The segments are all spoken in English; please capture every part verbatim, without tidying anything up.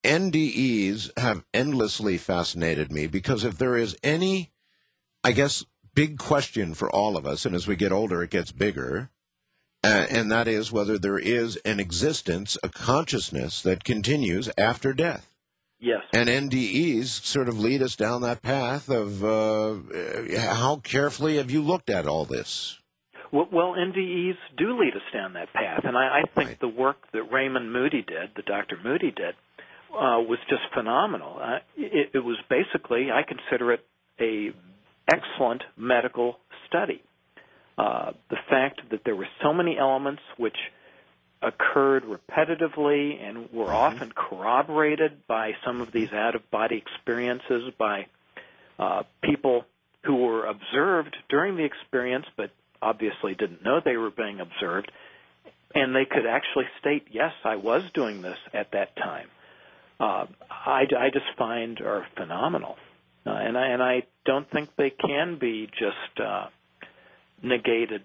N D Es have endlessly fascinated me because if there is any, I guess, big question for all of us, and as we get older it gets bigger, uh, and that is whether there is an existence, a consciousness that continues after death. Yes. And N D Es sort of lead us down that path of uh, how carefully have you looked at all this? Well, well, N D Es do lead us down that path, and I, I think Right. the work that Raymond Moody did, that Doctor Moody did, uh, was just phenomenal. Uh, it, it was basically, I consider it a excellent medical study. Uh, the fact that there were so many elements which occurred repetitively and were Mm-hmm. often corroborated by some of these out-of-body experiences by uh, people who were observed during the experience but obviously didn't know they were being observed, and they could actually state, yes, I was doing this at that time. Uh, I, I just find are phenomenal. Uh, and, I, and I don't think they can be just uh, negated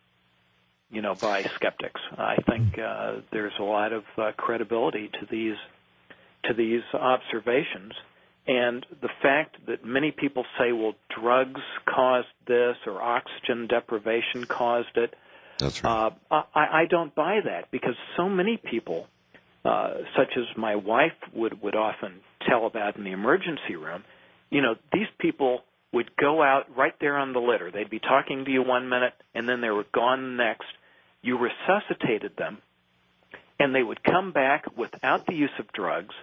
you know, by skeptics. I think uh, there's a lot of uh, credibility to these to these observations, and the fact that many people say, well, drugs caused this or oxygen deprivation caused it. That's right. Uh, I, I don't buy that because so many people, uh, such as my wife would, would often tell about in the emergency room, you know, these people would go out right there on the litter. They'd be talking to you one minute, and then they were gone the next. You resuscitated them, and they would come back without the use of drugs,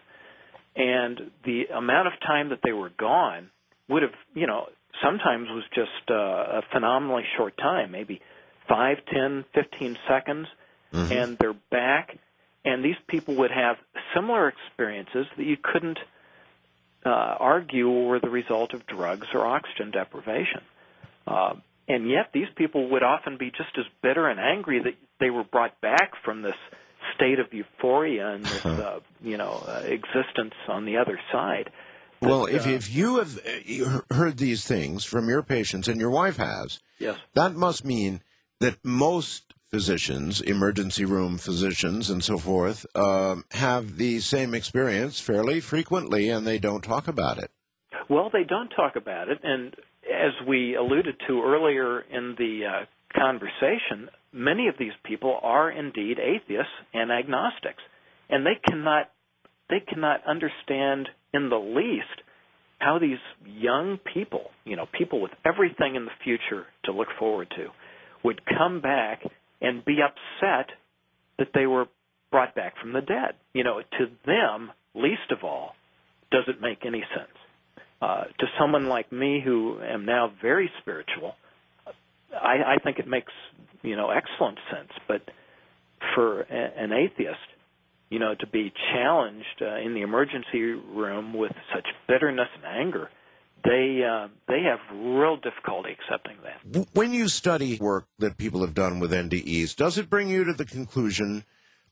and the amount of time that they were gone would have, you know, sometimes was just uh, a phenomenally short time, maybe five, ten, fifteen seconds, mm-hmm. and they're back, and these people would have similar experiences that you couldn't uh, argue were the result of drugs or oxygen deprivation. Uh, And yet these people would often be just as bitter and angry that they were brought back from this state of euphoria and this, uh, you know, uh, existence on the other side. But, well, if, uh, if you have heard these things from your patients, and your wife has, yes. that must mean that most physicians, emergency room physicians and so forth, um, have the same experience fairly frequently, and they don't talk about it. Well, they don't talk about it, and as we alluded to earlier in the uh, conversation, many of these people are indeed atheists and agnostics, and they cannot they cannot understand in the least how these young people, you know, people with everything in the future to look forward to, would come back and be upset that they were brought back from the dead. You know, to them, least of all, does it make any sense. Uh, to someone like me who am now very spiritual, I, I think it makes, you know, excellent sense. But for a, an atheist, you know, to be challenged uh, in the emergency room with such bitterness and anger, they uh, they have real difficulty accepting that. When you study work that people have done with N D Es, does it bring you to the conclusion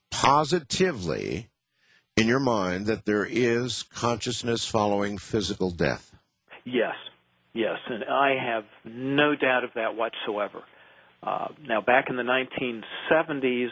positively in your mind that there is consciousness following physical death? Yes, yes, and I have no doubt of that whatsoever. Uh, now, back in the nineteen seventies,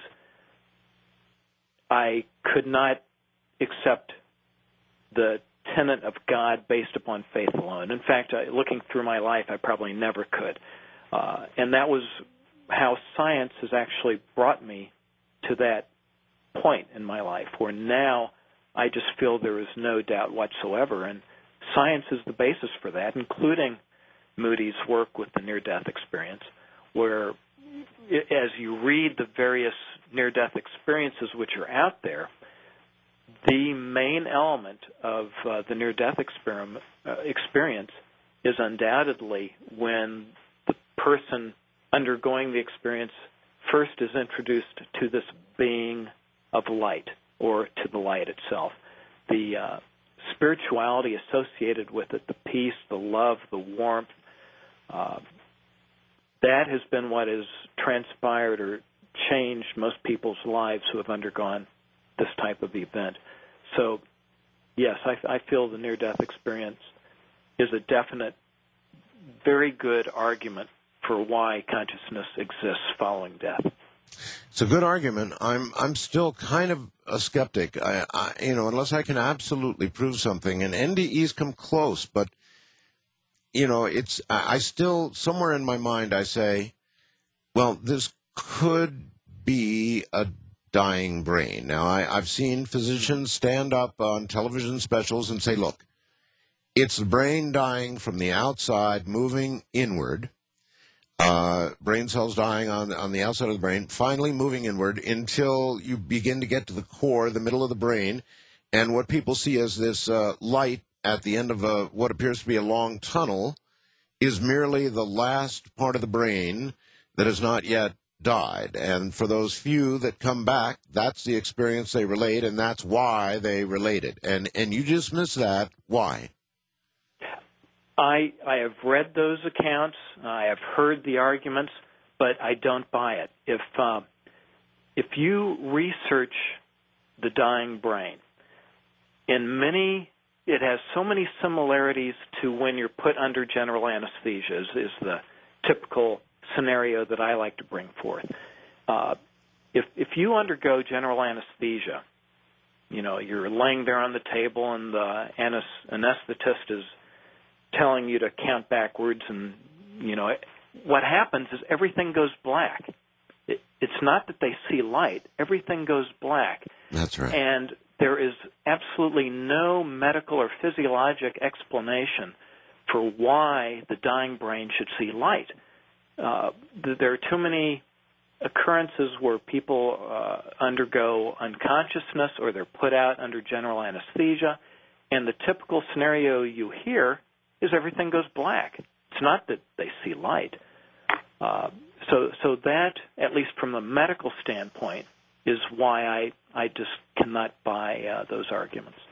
I could not accept the tenet of God based upon faith alone. In fact, I, looking through my life, I probably never could. Uh, and that was how science has actually brought me to that point in my life, where now I just feel there is no doubt whatsoever. And science is the basis for that, including Moody's work with the near-death experience, where as you read the various near-death experiences which are out there, the main element of uh, the near-death experiment, uh, experience is undoubtedly when the person undergoing the experience first is introduced to this being of light, or to the light itself. The uh, spirituality associated with it, the peace, the love, the warmth, uh, that has been what has transpired or changed most people's lives who have undergone this type of event. So, yes, I, I feel the near-death experience is a definite, very good argument for why consciousness exists following death. It's a good argument. I'm I'm still kind of a skeptic. I, I you know, unless I can absolutely prove something, and N D Es come close, but you know, it's I, I still somewhere in my mind I say, well, this could be a dying brain. Now, I, I've seen physicians stand up on television specials and say, look, it's the brain dying from the outside, moving inward. Uh, brain cells dying on on the outside of the brain, finally moving inward until you begin to get to the core, the middle of the brain, and what people see as this uh, light at the end of a, what appears to be a long tunnel is merely the last part of the brain that has not yet died. And for those few that come back, that's the experience they relate, and that's why they relate it. And and you just miss that. Why? I I have read those accounts. I have heard the arguments, but I don't buy it. If uh, if you research the dying brain, in many it has so many similarities to when you're put under general anesthesia. Is, is the typical scenario that I like to bring forth. Uh, if if you undergo general anesthesia, you know you're laying there on the table and the anesthetist is telling you to count backwards, and you know what happens is everything goes black. It, it's not that they see light; everything goes black. That's right. And there is absolutely no medical or physiologic explanation for why the dying brain should see light. Uh, there are too many occurrences where people uh, undergo unconsciousness or they're put out under general anesthesia, and the typical scenario you hear is everything goes black. It's not that they see light. Uh, so, so that, at least from the medical standpoint, is why I, I just cannot buy uh, those arguments.